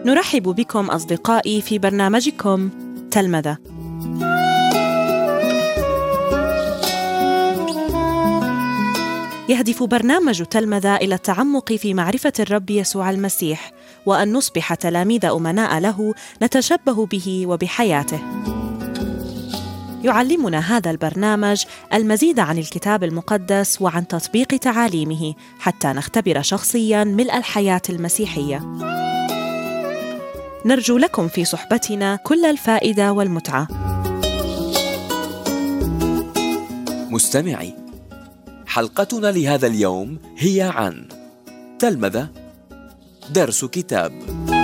نرحب بكم أصدقائي في برنامجكم تلمذة. يهدف برنامج تلمذة إلى التعمق في معرفة الرب يسوع المسيح، وأن نصبح تلاميذ أمناء له نتشبه به وبحياته. يعلمنا هذا البرنامج المزيد عن الكتاب المقدس وعن تطبيق تعاليمه حتى نختبر شخصياً ملء الحياة المسيحية. نرجو لكم في صحبتنا كل الفائدة والمتعة. مستمعي، حلقتنا لهذا اليوم هي عن تلمذة، درس كتاب.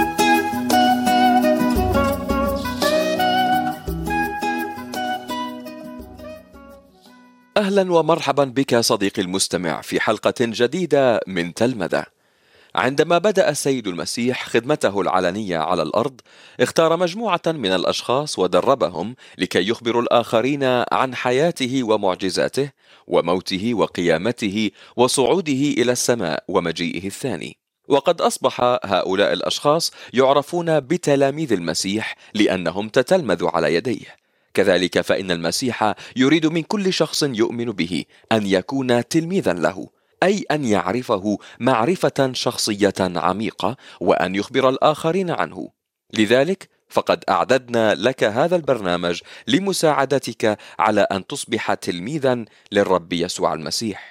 أهلا ومرحبا بك صديقي المستمع في حلقة جديدة من تلمذة. عندما بدأ السيد المسيح خدمته العلنية على الأرض، اختار مجموعة من الأشخاص ودربهم لكي يخبروا الآخرين عن حياته ومعجزاته وموته وقيامته وصعوده إلى السماء ومجيئه الثاني. وقد أصبح هؤلاء الأشخاص يعرفون بتلاميذ المسيح لأنهم تتلمذوا على يديه. كذلك فإن المسيح يريد من كل شخص يؤمن به أن يكون تلميذا له، أي أن يعرفه معرفة شخصية عميقة وأن يخبر الآخرين عنه. لذلك فقد أعددنا لك هذا البرنامج لمساعدتك على أن تصبح تلميذا للرب يسوع المسيح.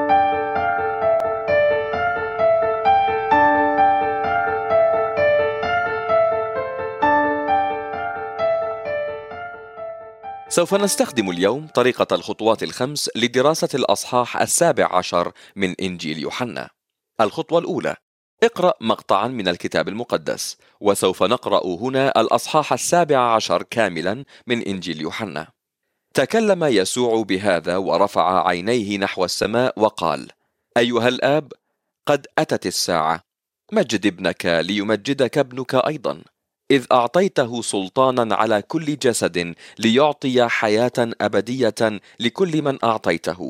سوف نستخدم اليوم طريقة الخطوات الخمس لدراسة الأصحاح 17 من إنجيل يوحنا. الخطوة الأولى: اقرأ مقطعا من الكتاب المقدس، وسوف نقرأ هنا الأصحاح 17 كاملا من إنجيل يوحنا. تكلم يسوع بهذا ورفع عينيه نحو السماء وقال: أيها الآب، قد أتت الساعة، مجد ابنك ليمجدك ابنك أيضا، إذ أعطيته سلطانا على كل جسد ليعطي حياة أبدية لكل من أعطيته.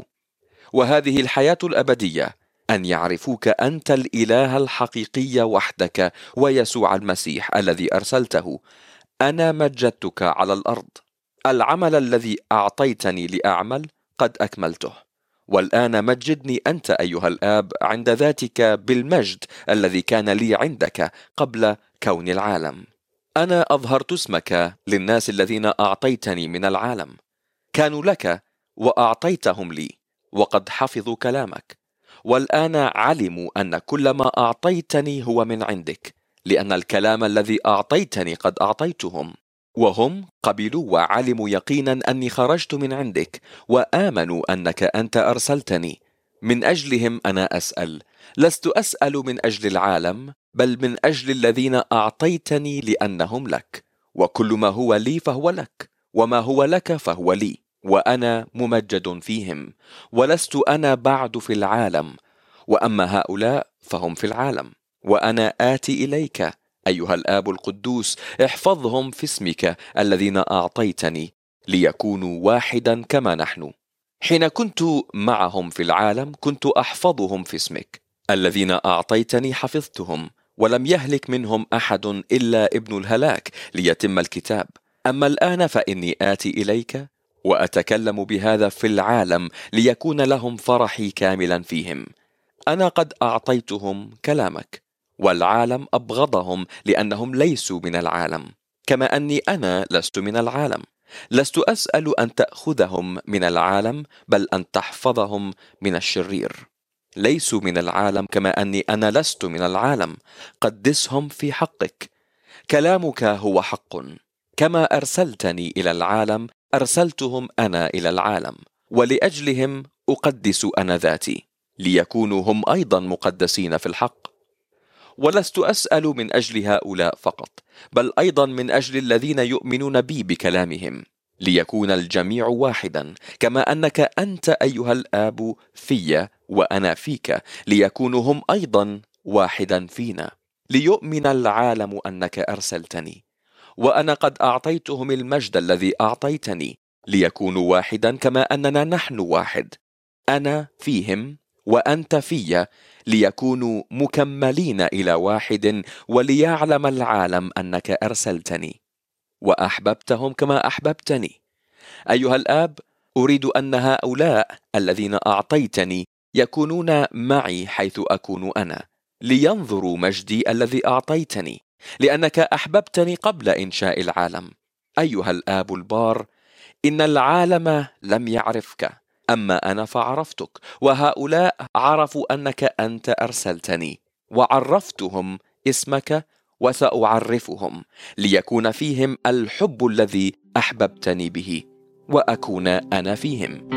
وهذه الحياة الأبدية أن يعرفوك أنت الإله الحقيقي وحدك ويسوع المسيح الذي أرسلته. أنا مجدتك على الأرض. العمل الذي أعطيتني لأعمل قد أكملته، والآن مجدني أنت أيها الآب عند ذاتك بالمجد الذي كان لي عندك قبل كون العالم. أنا أظهرت اسمك للناس الذين أعطيتني من العالم، كانوا لك وأعطيتهم لي، وقد حفظوا كلامك، والآن علموا أن كل ما أعطيتني هو من عندك، لأن الكلام الذي أعطيتني قد أعطيتهم، وهم قبلوا وعلموا يقينا أني خرجت من عندك، وآمنوا أنك أنت أرسلتني. من أجلهم أنا أسأل، لست أسأل من أجل العالم، بل من أجل الذين أعطيتني لأنهم لك، وكل ما هو لي فهو لك، وما هو لك فهو لي، وأنا ممجد فيهم، ولست أنا بعد في العالم، وأما هؤلاء فهم في العالم، وأنا آتي إليك أيها الآب القدوس، احفظهم في اسمك الذين أعطيتني، ليكونوا واحدا كما نحن. حين كنت معهم في العالم كنت أحفظهم في اسمك، الذين أعطيتني حفظتهم، ولم يهلك منهم أحد إلا ابن الهلاك ليتم الكتاب. أما الآن فإني آتي إليك وأتكلم بهذا في العالم ليكون لهم فرحي كاملا فيهم. أنا قد أعطيتهم كلامك، والعالم أبغضهم لأنهم ليسوا من العالم، كما أني أنا لست من العالم. لست أسأل أن تأخذهم من العالم، بل أن تحفظهم من الشرير. ليسوا من العالم كما أني أنا لست من العالم. قدسهم في حقك، كلامك هو حق. كما أرسلتني إلى العالم أرسلتهم أنا إلى العالم، ولأجلهم أقدس أنا ذاتي، ليكونوا هم أيضا مقدسين في الحق. ولست أسأل من أجل هؤلاء فقط، بل أيضا من أجل الذين يؤمنون بي بكلامهم، ليكون الجميع واحدا، كما أنك أنت أيها الآب في وأنا فيك، ليكونوا هم أيضا واحدا فينا، ليؤمن العالم أنك أرسلتني، وأنا قد أعطيتهم المجد الذي أعطيتني، ليكونوا واحدا كما أننا نحن واحد، أنا فيهم وأنت في ليكونوا مكملين إلى واحد، وليعلم العالم أنك أرسلتني وأحببتهم كما أحببتني. أيها الآب، أريد أن هؤلاء الذين أعطيتني يكونون معي حيث أكون أنا، لينظروا مجدي الذي أعطيتني، لأنك أحببتني قبل إنشاء العالم. أيها الآب البار، إن العالم لم يعرفك، أما أنا فعرفتك، وهؤلاء عرفوا أنك أنت أرسلتني، وعرفتهم اسمك، وسأعرفهم، ليكون فيهم الحب الذي أحببتني به، وأكون أنا فيهم.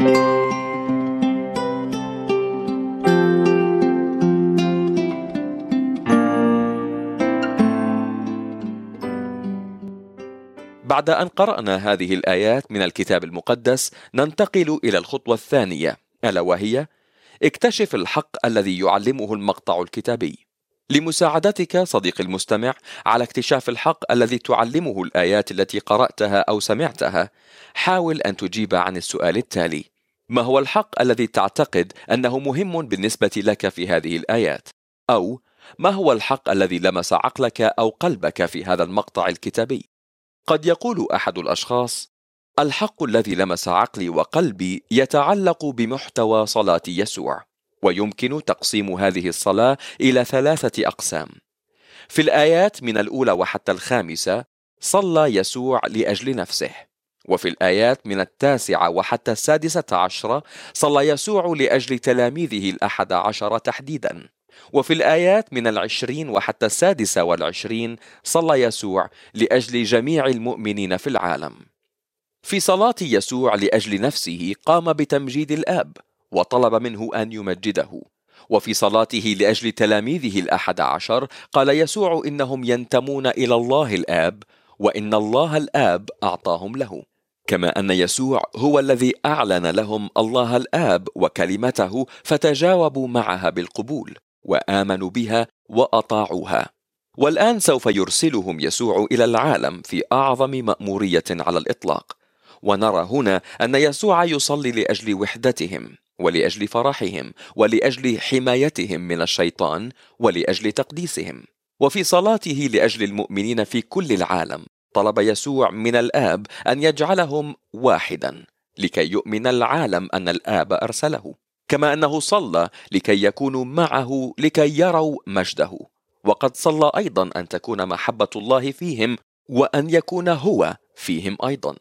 بعد أن قرأنا هذه الآيات من الكتاب المقدس، ننتقل إلى الخطوة الثانية، ألا وهي اكتشف الحق الذي يعلمه المقطع الكتابي. لمساعدتك صديقي المستمع على اكتشاف الحق الذي تعلمه الآيات التي قرأتها أو سمعتها، حاول أن تجيب عن السؤال التالي: ما هو الحق الذي تعتقد أنه مهم بالنسبة لك في هذه الآيات؟ أو ما هو الحق الذي لمس عقلك أو قلبك في هذا المقطع الكتابي؟ قد يقول أحد الأشخاص: الحق الذي لمس عقلي وقلبي يتعلق بمحتوى صلاة يسوع، ويمكن تقسيم هذه الصلاة إلى 3 أقسام. في الآيات من الأولى وحتى 5 صلى يسوع لأجل نفسه، وفي الآيات من 9 وحتى 16 صلى يسوع لأجل تلاميذه 11 تحديدا، وفي الآيات من 20 وحتى 26 صلى يسوع لأجل جميع المؤمنين في العالم. في صلاة يسوع لأجل نفسه قام بتمجيد الآب وطلب منه أن يمجده، وفي صلاته لأجل تلاميذه 11 قال يسوع إنهم ينتمون إلى الله الآب، وإن الله الآب أعطاهم له، كما أن يسوع هو الذي أعلن لهم الله الآب وكلمته، فتجاوبوا معها بالقبول وآمنوا بها وأطاعوها. والآن سوف يرسلهم يسوع إلى العالم في أعظم مأمورية على الإطلاق، ونرى هنا أن يسوع يصلي لأجل وحدتهم، ولأجل فرحهم، ولأجل حمايتهم من الشيطان، ولأجل تقديسهم. وفي صلاته لأجل المؤمنين في كل العالم طلب يسوع من الآب أن يجعلهم واحدا، لكي يؤمن العالم أن الآب أرسله، كما أنه صلى لكي يكونوا معه لكي يروا مجده. وقد صلى أيضا أن تكون محبة الله فيهم، وأن يكون هو فيهم أيضا.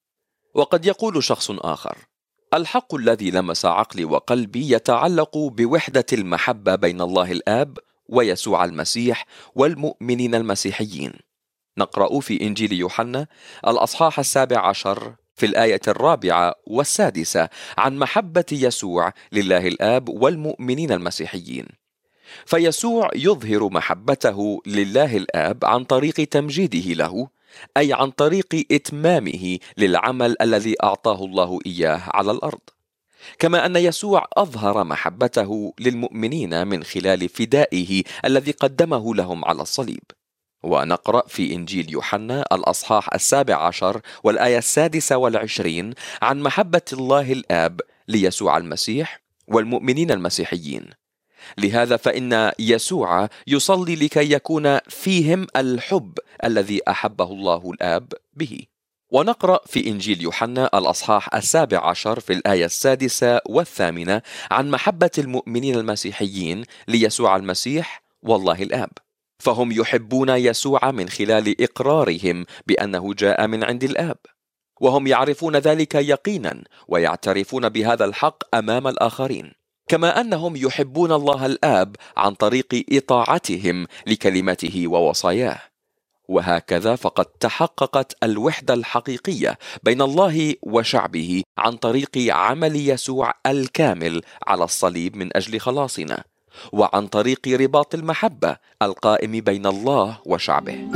وقد يقول شخص آخر: الحق الذي لمس عقلي وقلبي يتعلق بوحدة المحبة بين الله الآب ويسوع المسيح والمؤمنين المسيحيين. نقرأ في إنجيل يوحنا الأصحاح 17 في الآية 4 و6 عن محبة يسوع لله الآب والمؤمنين المسيحيين. فيسوع يظهر محبته لله الآب عن طريق تمجيده له، أي عن طريق إتمامه للعمل الذي أعطاه الله إياه على الأرض، كما أن يسوع أظهر محبته للمؤمنين من خلال فدائه الذي قدمه لهم على الصليب. ونقرأ في إنجيل يوحنا الأصحاح 17 والآية 26 عن محبة الله الآب ليسوع المسيح والمؤمنين المسيحيين. لهذا فإن يسوع يصلي لكي يكون فيهم الحب الذي أحبه الله الآب به. ونقرأ في إنجيل يوحنا الأصحاح 17 في الآية 6 و8 عن محبة المؤمنين المسيحيين ليسوع المسيح والله الآب، فهم يحبون يسوع من خلال إقرارهم بأنه جاء من عند الآب، وهم يعرفون ذلك يقينا ويعترفون بهذا الحق أمام الآخرين، كما أنهم يحبون الله الآب عن طريق إطاعتهم لكلمته ووصاياه. وهكذا فقد تحققت الوحدة الحقيقية بين الله وشعبه عن طريق عمل يسوع الكامل على الصليب من أجل خلاصنا، وعن طريق رباط المحبة القائم بين الله وشعبه.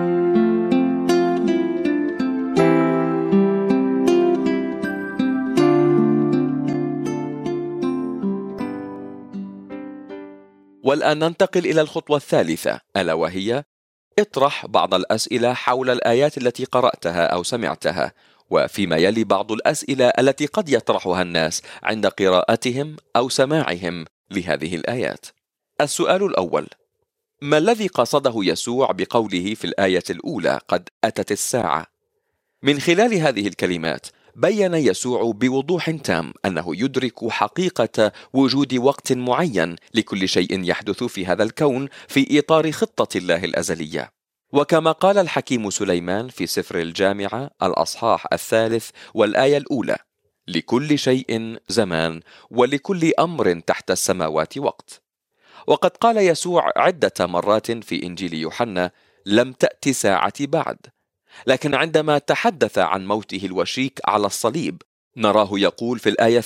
والآن ننتقل إلى الخطوة الثالثة، ألا وهي اطرح بعض الأسئلة حول الآيات التي قرأتها أو سمعتها، وفيما يلي بعض الأسئلة التي قد يطرحها الناس عند قراءتهم أو سماعهم لهذه الآيات. السؤال الأول: ما الذي قصده يسوع بقوله في الآية الأولى قد أتت الساعة؟ من خلال هذه الكلمات بيّن يسوع بوضوح تام أنه يدرك حقيقة وجود وقت معين لكل شيء يحدث في هذا الكون في إطار خطة الله الأزلية. وكما قال الحكيم سليمان في سفر الجامعة الأصحاح 3 والآية الأولى: لكل شيء زمان ولكل أمر تحت السماوات وقت. وقد قال يسوع عدة مرات في إنجيل يوحنا: لم تأتي ساعتي بعد. لكن عندما تحدث عن موته الوشيك على الصليب نراه يقول في الآية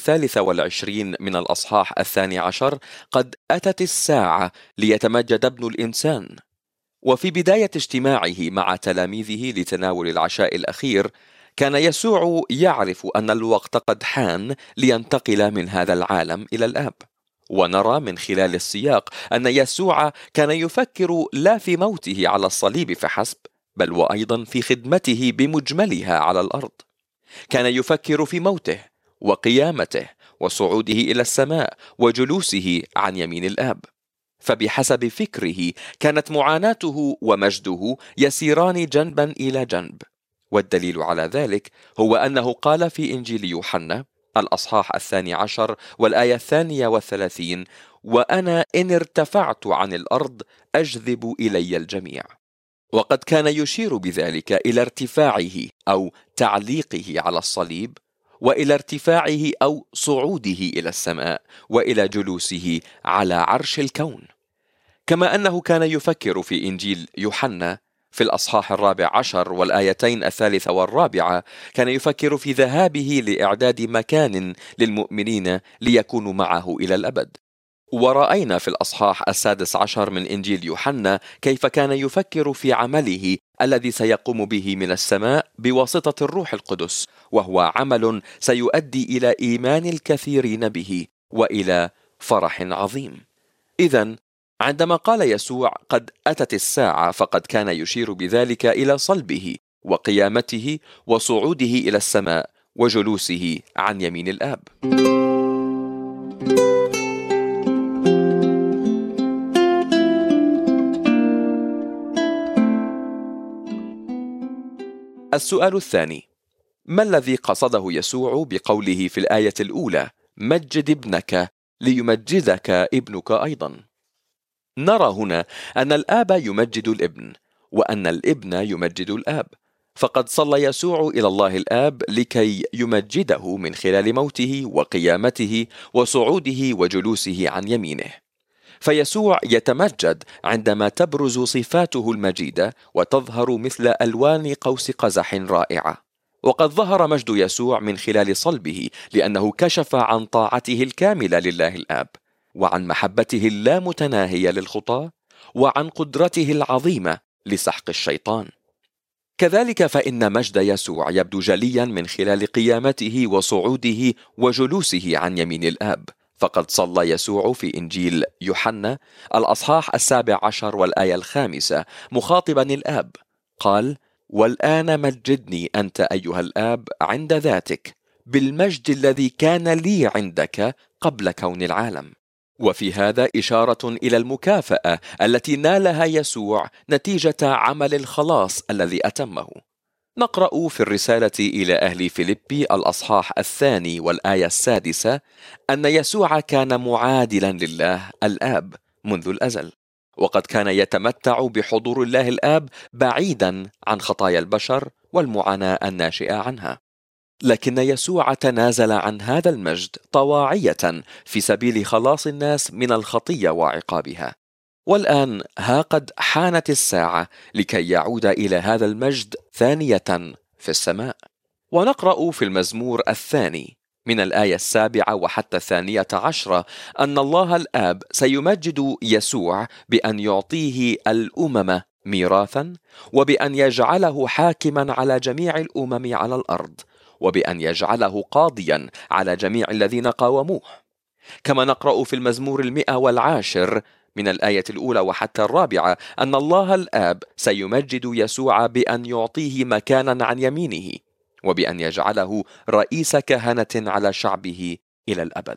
23 من الأصحاح 12: قد أتت الساعة ليتمجد ابن الإنسان. وفي بداية اجتماعه مع تلاميذه لتناول العشاء الأخير كان يسوع يعرف أن الوقت قد حان لينتقل من هذا العالم إلى الآب. ونرى من خلال السياق أن يسوع كان يفكر لا في موته على الصليب فحسب، بل وأيضا في خدمته بمجملها على الأرض. كان يفكر في موته وقيامته وصعوده إلى السماء وجلوسه عن يمين الآب. فبحسب فكره كانت معاناته ومجده يسيران جنبا إلى جنب. والدليل على ذلك هو أنه قال في إنجيل يوحنا الأصحاح 12 والآية 32: وأنا إن ارتفعت عن الأرض أجذب إلي الجميع. وقد كان يشير بذلك إلى ارتفاعه أو تعليقه على الصليب، وإلى ارتفاعه أو صعوده إلى السماء، وإلى جلوسه على عرش الكون. كما أنه كان يفكر في إنجيل يوحنا في الأصحاح 14 والآيتين 3 و4 كان يفكر في ذهابه لإعداد مكان للمؤمنين ليكونوا معه إلى الأبد. ورأينا في الأصحاح 16 من إنجيل يوحنا كيف كان يفكر في عمله الذي سيقوم به من السماء بواسطة الروح القدس، وهو عمل سيؤدي إلى إيمان الكثيرين به وإلى فرح عظيم. إذن عندما قال يسوع قد أتت الساعة فقد كان يشير بذلك إلى صلبه وقيامته وصعوده إلى السماء وجلوسه عن يمين الآب. السؤال الثاني: ما الذي قصده يسوع بقوله في الآية الأولى مجد ابنك ليمجدك ابنك أيضا؟ نرى هنا أن الآب يمجد الابن، وأن الابن يمجد الآب. فقد صلى يسوع إلى الله الآب لكي يمجده من خلال موته وقيامته وصعوده وجلوسه عن يمينه. فيسوع يتمجد عندما تبرز صفاته المجيدة وتظهر مثل ألوان قوس قزح رائعة. وقد ظهر مجد يسوع من خلال صلبه، لأنه كشف عن طاعته الكاملة لله الآب، وعن محبته اللامتناهية للخطاة، وعن قدرته العظيمة لسحق الشيطان. كذلك فإن مجد يسوع يبدو جليا من خلال قيامته وصعوده وجلوسه عن يمين الآب. فقد صلى يسوع في إنجيل يوحنا الأصحاح 17 والآية 5 مخاطبا الآب قال: والآن مجدني أنت أيها الآب عند ذاتك بالمجد الذي كان لي عندك قبل كون العالم. وفي هذا إشارة إلى المكافأة التي نالها يسوع نتيجة عمل الخلاص الذي أتمه. نقرأ في الرسالة إلى أهل فيليبي الأصحاح 2 والآية 6 أن يسوع كان معادلا لله الآب منذ الأزل، وقد كان يتمتع بحضور الله الآب بعيدا عن خطايا البشر والمعاناة الناشئة عنها. لكن يسوع تنازل عن هذا المجد طواعية في سبيل خلاص الناس من الخطية وعقابها. والآن ها قد حانت الساعة لكي يعود إلى هذا المجد ثانية في السماء. ونقرأ في المزمور 2 من الآية 7 وحتى 12 أن الله الآب سيمجد يسوع بأن يعطيه الأمم ميراثا، وبأن يجعله حاكما على جميع الأمم على الأرض، وبأن يجعله قاضيا على جميع الذين قاوموه. كما نقرأ في المزمور 110 من الآية الأولى وحتى 4 أن الله الآب سيمجد يسوع بأن يعطيه مكانا عن يمينه، وبأن يجعله رئيس كهنة على شعبه إلى الأبد.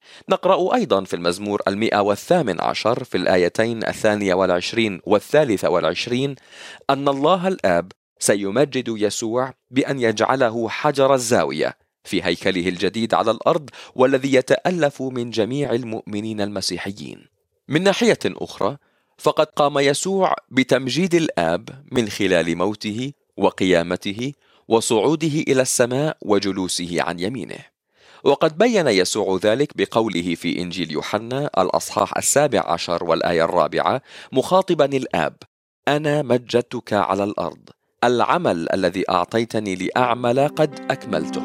نقرأ أيضا في المزمور 118 في الآيتين 22 و23 أن الله الآب سيمجد يسوع بأن يجعله حجر الزاوية في هيكله الجديد على الأرض، والذي يتألف من جميع المؤمنين المسيحيين. من ناحية أخرى، فقد قام يسوع بتمجيد الآب من خلال موته وقيامته وصعوده إلى السماء وجلوسه عن يمينه. وقد بين يسوع ذلك بقوله في إنجيل يوحنا الأصحاح 17 والآية 4 مخاطبا الآب: أنا مجدتك على الأرض، العمل الذي أعطيتني لأعمل قد أكملته.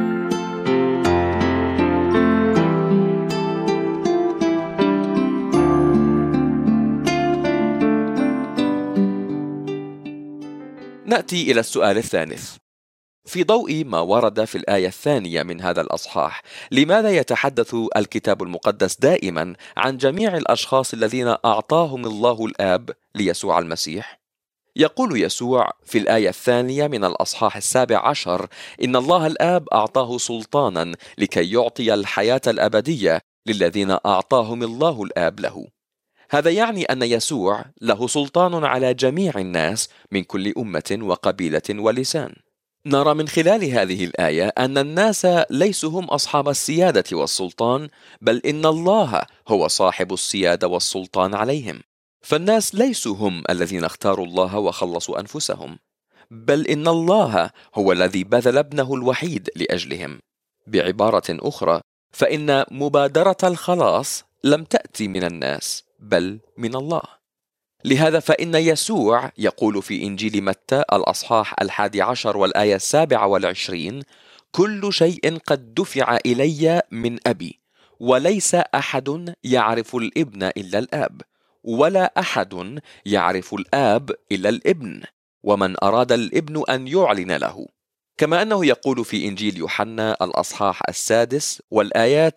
نأتي إلى السؤال الثالث. في ضوء ما ورد في الآية الثانية من هذا الأصحاح، لماذا يتحدث الكتاب المقدس دائما عن جميع الأشخاص الذين أعطاهم الله الآب ليسوع المسيح؟ يقول يسوع في الآية الثانية من الأصحاح 17 إن الله الآب أعطاه سلطانا لكي يعطي الحياة الأبدية للذين أعطاهم الله الآب له. هذا يعني أن يسوع له سلطان على جميع الناس من كل أمة وقبيلة ولسان. نرى من خلال هذه الآية أن الناس ليسوا هم أصحاب السيادة والسلطان، بل إن الله هو صاحب السيادة والسلطان عليهم. فالناس ليسوا هم الذين اختاروا الله وخلصوا أنفسهم، بل إن الله هو الذي بذل ابنه الوحيد لأجلهم. بعبارة أخرى، فإن مبادرة الخلاص لم تأتي من الناس بل من الله. لهذا فإن يسوع يقول في إنجيل متى الأصحاح 11 والآية 27: كل شيء قد دفع إلي من أبي، وليس أحد يعرف الابن إلا الآب، ولا أحد يعرف الآب إلا الابن، ومن أراد الابن أن يعلن له. كما أنه يقول في إنجيل يوحنا الأصحاح 6 والآيات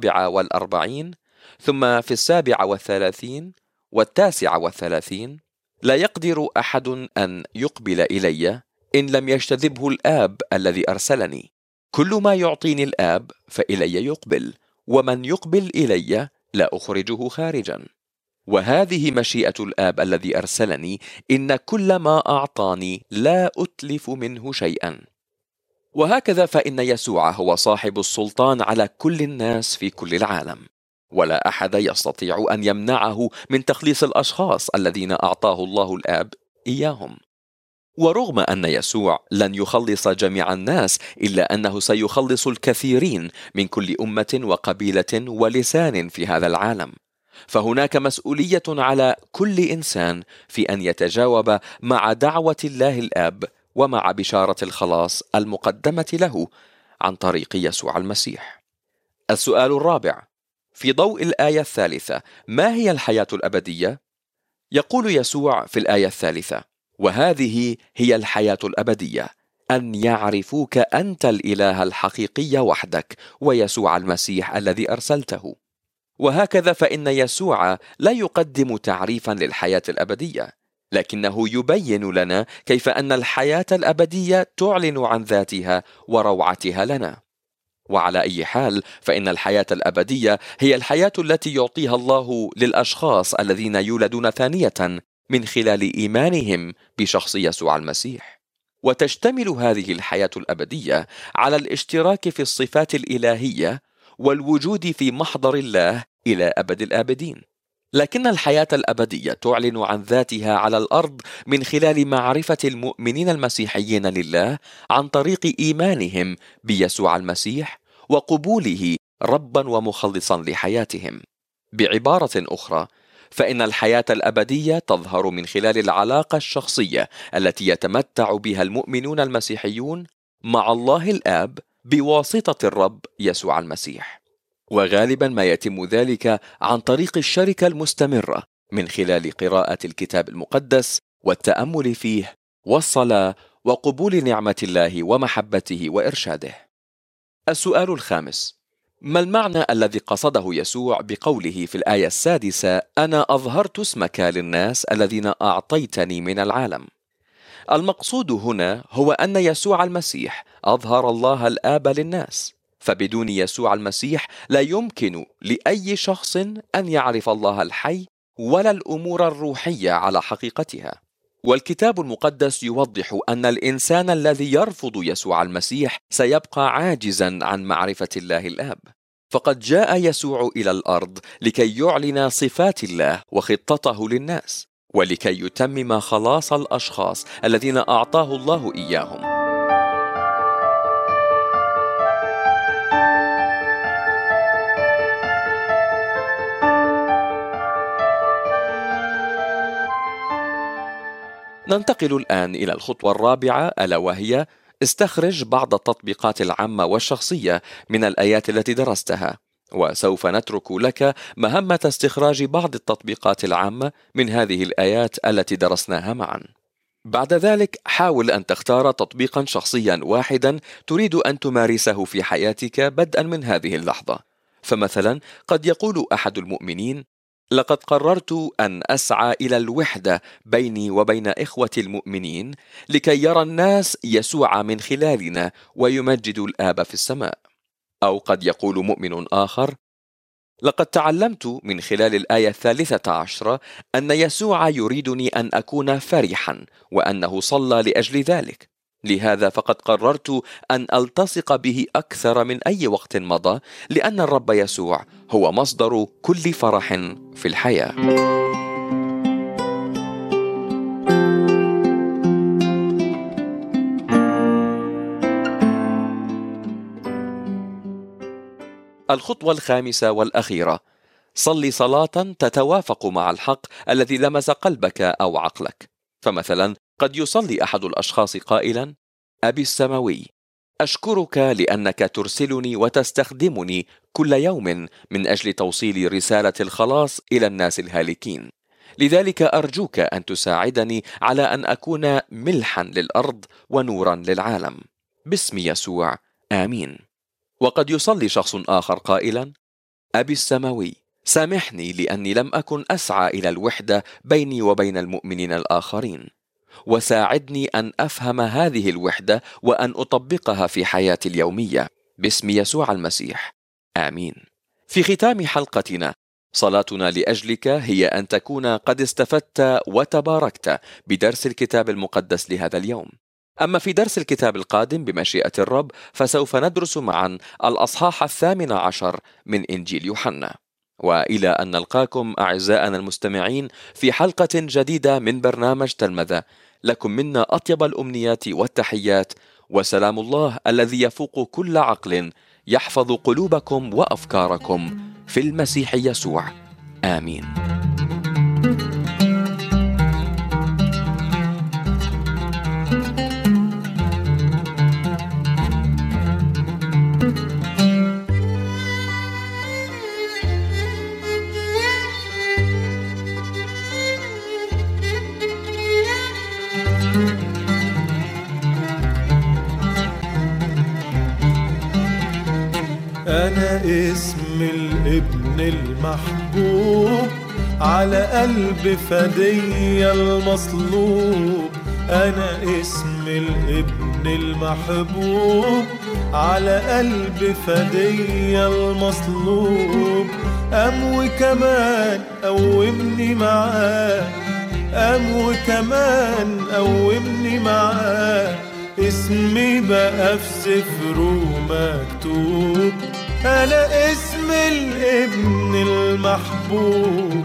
44، ثم في 37 و39: لا يقدر أحد أن يقبل إلي إن لم يجتذبه الآب الذي أرسلني. كل ما يعطيني الآب فإلي يقبل، ومن يقبل إلي لا أخرجه خارجا. وهذه مشيئة الآب الذي أرسلني، إن كل ما أعطاني لا أتلف منه شيئا. وهكذا فإن يسوع هو صاحب السلطان على كل الناس في كل العالم، ولا أحد يستطيع أن يمنعه من تخليص الأشخاص الذين أعطاه الله الآب إياهم. ورغم أن يسوع لن يخلص جميع الناس، إلا أنه سيخلص الكثيرين من كل أمة وقبيلة ولسان في هذا العالم. فهناك مسؤولية على كل إنسان في أن يتجاوب مع دعوة الله الآب ومع بشارة الخلاص المقدمة له عن طريق يسوع المسيح. السؤال الرابع: في ضوء الآية الثالثة، ما هي الحياة الأبدية؟ يقول يسوع في الآية الثالثة: وهذه هي الحياة الأبدية، أن يعرفوك أنت الإله الحقيقي وحدك، ويسوع المسيح الذي أرسلته. وهكذا فإن يسوع لا يقدم تعريفا للحياة الأبدية، لكنه يبين لنا كيف أن الحياة الأبدية تعلن عن ذاتها وروعتها لنا. وعلى أي حال، فإن الحياة الأبدية هي الحياة التي يعطيها الله للأشخاص الذين يولدون ثانية من خلال إيمانهم بشخص يسوع المسيح. وتشتمل هذه الحياة الأبدية على الاشتراك في الصفات الإلهية والوجود في محضر الله إلى أبد الآبدين. لكن الحياة الأبدية تعلن عن ذاتها على الأرض من خلال معرفة المؤمنين المسيحيين لله عن طريق إيمانهم بيسوع المسيح وقبوله ربا ومخلصا لحياتهم. بعبارة أخرى، فإن الحياة الأبدية تظهر من خلال العلاقة الشخصية التي يتمتع بها المؤمنون المسيحيون مع الله الآب بواسطة الرب يسوع المسيح. وغالبا ما يتم ذلك عن طريق الشركة المستمرة من خلال قراءة الكتاب المقدس والتأمل فيه والصلاة وقبول نعمة الله ومحبته وإرشاده. السؤال الخامس: ما المعنى الذي قصده يسوع بقوله في الآية 6: أنا أظهرت اسمك للناس الذين أعطيتني من العالم؟ المقصود هنا هو أن يسوع المسيح أظهر الله الآب للناس. فبدون يسوع المسيح لا يمكن لأي شخص أن يعرف الله الحي ولا الأمور الروحية على حقيقتها. والكتاب المقدس يوضح أن الإنسان الذي يرفض يسوع المسيح سيبقى عاجزا عن معرفة الله الآب، فقد جاء يسوع إلى الأرض لكي يعلن صفات الله وخطته للناس، ولكي يتمم خلاص الأشخاص الذين أعطاه الله إياهم. ننتقل الآن إلى الخطوة الرابعة، ألا وهي استخرج بعض التطبيقات العامة والشخصية من الآيات التي درستها، وسوف نترك لك مهمة استخراج بعض التطبيقات العامة من هذه الآيات التي درسناها معا. بعد ذلك حاول أن تختار تطبيقا شخصيا واحدا تريد أن تمارسه في حياتك بدءا من هذه اللحظة. فمثلا قد يقول أحد المؤمنين: لقد قررت أن أسعى إلى الوحدة بيني وبين إخوتي المؤمنين لكي يرى الناس يسوع من خلالنا ويمجد الآب في السماء. أو قد يقول مؤمن آخر: لقد تعلمت من خلال الآية 13 أن يسوع يريدني أن أكون فرحا وأنه صلى لأجل ذلك، لهذا فقد قررت أن ألتصق به أكثر من أي وقت مضى، لأن الرب يسوع هو مصدر كل فرح في الحياة. الخطوة الخامسة والأخيرة: صلي صلاة تتوافق مع الحق الذي لمس قلبك أو عقلك. فمثلا قد يصلي أحد الأشخاص قائلا: أبي السماوي، أشكرك لأنك ترسلني وتستخدمني كل يوم من أجل توصيل رسالة الخلاص إلى الناس الهالكين، لذلك أرجوك أن تساعدني على أن أكون ملحا للأرض ونورا للعالم، باسم يسوع، آمين. وقد يصلي شخص آخر قائلا: أبي السماوي، سامحني لأني لم أكن أسعى إلى الوحدة بيني وبين المؤمنين الآخرين، وساعدني أن أفهم هذه الوحدة وأن أطبقها في حياتي اليومية، باسم يسوع المسيح، آمين. في ختام حلقتنا، صلاتنا لأجلك هي أن تكون قد استفدت وتباركت بدرس الكتاب المقدس لهذا اليوم. أما في درس الكتاب القادم بمشيئة الرب فسوف ندرس معا الأصحاح 18 من إنجيل يوحنا. وإلى أن نلقاكم أعزائنا المستمعين في حلقة جديدة من برنامج تلمذة، لكم منا أطيب الأمنيات والتحيات، وسلام الله الذي يفوق كل عقل يحفظ قلوبكم وأفكاركم في المسيح يسوع، آمين. أنا اسم الابن المحبوب على قلب فدي المصلوب. أنا اسم الابن المحبوب على قلب فدي المصلوب. قام وكمان قومني معاه، قام وكمان قومني معاه، اسمي بقى في سفره مكتوب. أنا اسم الابن المحبوب.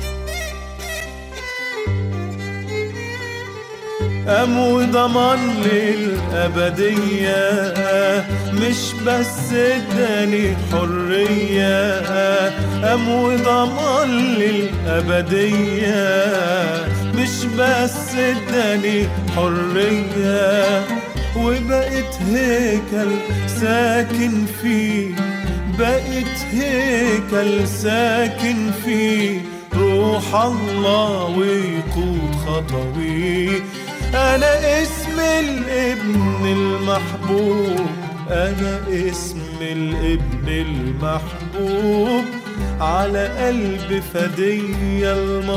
قام وضمن للأبدية، مش بس اداني حرية. قام وضمن للأبدية، مش بس اداني حرية. وبقيت هيكل ساكن فيه، بقيت هيكل ساكن فيه، روح الله ويقود خطوي. أنا اسم الابن المحبوب، أنا اسم الابن المحبوب على قلب فدي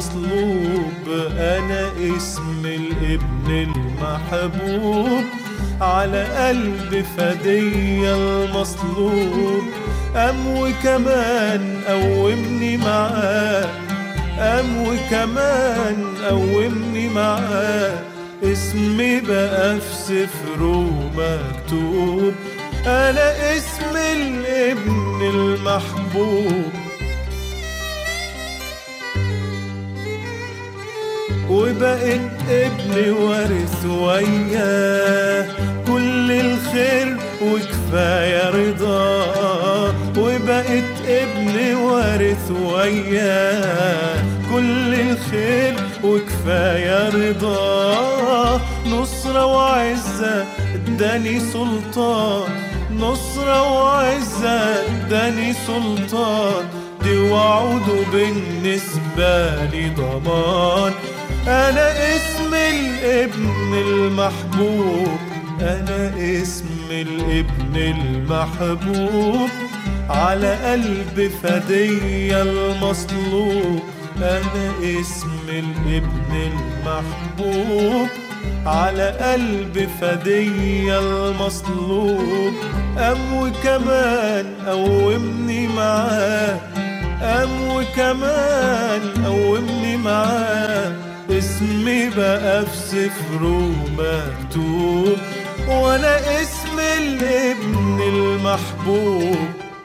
المصلوب. أنا اسم الابن المحبوب على قلب فدية المصلوب. وكمان قومني معاه، وكمان قومني معاه. اسمي بقى في سفره مكتوب، أنا اسم الابن المحبوب. وبقيت ابن وارث وياه كل الخير وكفاية رضاه. وبقيت ابن وارث وياه كل الخير وكفاية رضاه. نصرة وعزة اداني سلطان، نصرة وعزة اداني سلطان. دي وعوده بالنسبة لي ضمان. أنا اسم الابن المحبوب، أنا اسم الابن المحبوب. على قلب فدية المصلوب، أنا اسم الابن المحبوب. على قلب فدية المصلوب. وكمان قومني معاه، وكمان قومني معاه. اسمي بقى في سفره مكتوب، وانا اسم الابن المحبوب.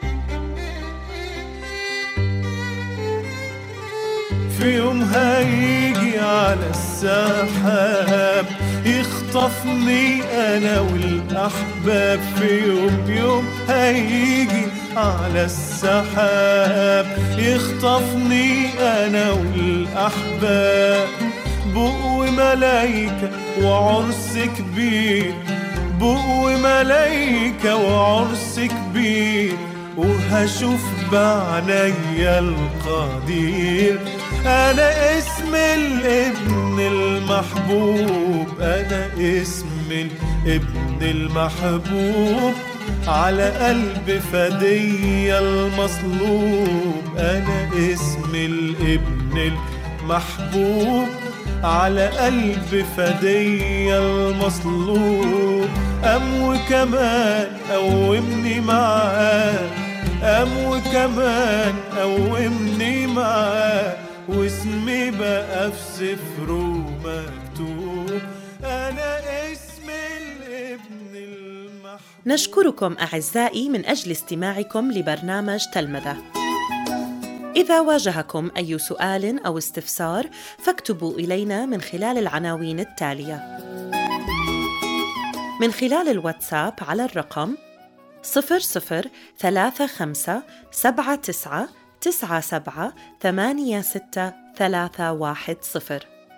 في يوم هيجي على السحاب يخطفني انا والاحباب. في يوم هيجي على السحاب يخطفني انا والاحباب. بقوا ملايكة وعرس كبير، بقوا ملايكة وعرس كبير. وهشوف بعنايا القدير. أنا اسم الابن المحبوب، أنا اسم الابن المحبوب. على قلب فدية المصلوب، أنا اسم الابن المحبوب. على قلب فدية المصلوب. وكمان قومني معاه، وكمان قومني معاه. واسمي بقى في سفره مكتوب، أنا اسم الابن المحبوب. نشكركم أعزائي من أجل استماعكم لبرنامج تلمذة. إذا واجهكم أي سؤال أو استفسار فاكتبوا إلينا من خلال العناوين التالية: من خلال الواتساب على الرقم 003579878631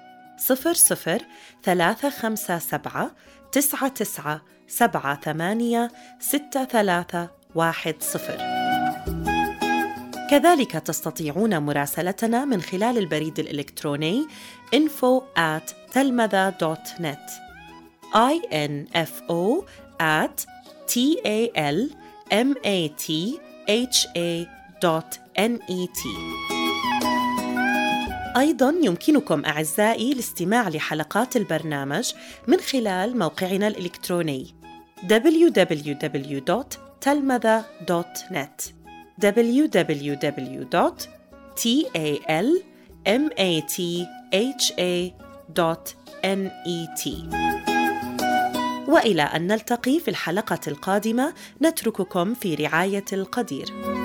003579878631. كذلك تستطيعون مراسلتنا من خلال البريد الإلكتروني info@talmatha.net info@talmatha.net. أيضاً يمكنكم أعزائي الاستماع لحلقات البرنامج من خلال موقعنا الإلكتروني www.talmatha.net www.talmatha.net. وإلى أن نلتقي في الحلقة القادمة نترككم في رعاية القدير.